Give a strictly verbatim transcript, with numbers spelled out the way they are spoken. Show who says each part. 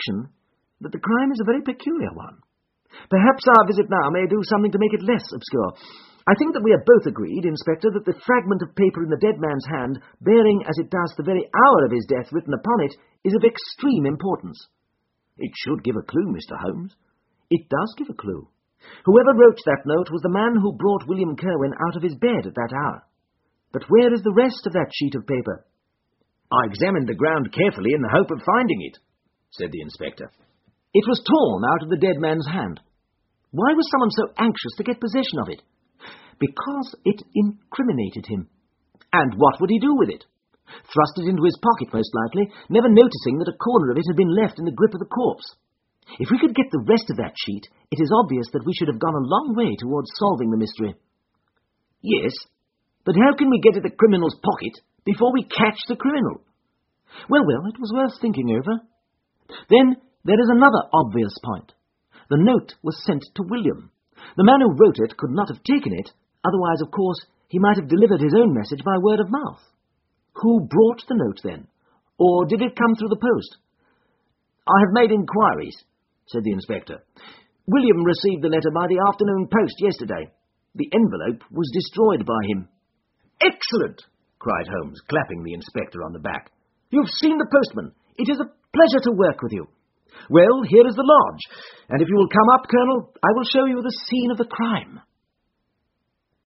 Speaker 1: conviction that the crime is a very peculiar one. Perhaps our visit now may do something to make it less obscure. I think that we are both agreed, Inspector, that the fragment of paper in the dead man's hand, bearing as it does the very hour of his death written upon it, is of extreme importance. It should give a clue, Mister Holmes. It does give a clue. Whoever wrote that note was the man who brought William Kirwan out of his bed at that hour. But where is the rest of that sheet of paper?
Speaker 2: I examined the ground carefully in the hope of finding it, said the inspector.
Speaker 1: It was torn out of the dead man's hand. Why was someone so anxious to get possession of it? Because it incriminated him. And what would he do with it? Thrust it into his pocket, most likely, never noticing that a corner of it had been left in the grip of the corpse. If we could get the rest of that sheet, it is obvious that we should have gone a long way towards solving the mystery.
Speaker 2: Yes, but how can we get at the criminal's pocket before we catch the criminal?
Speaker 1: Well, well, it was worth thinking over. Then there is another obvious point. The note was sent to William. The man who wrote it could not have taken it, otherwise, of course, he might have delivered his own message by word of mouth. Who brought the note, then? Or did it come through the post?
Speaker 2: I have made inquiries, said the inspector. William received the letter by the afternoon post yesterday. The envelope was destroyed by him.
Speaker 1: Excellent, cried Holmes, clapping the inspector on the back. You've seen the postman. It is a pleasure to work with you. Well, here is the lodge, and if you will come up, Colonel, I will show you the scene of the crime.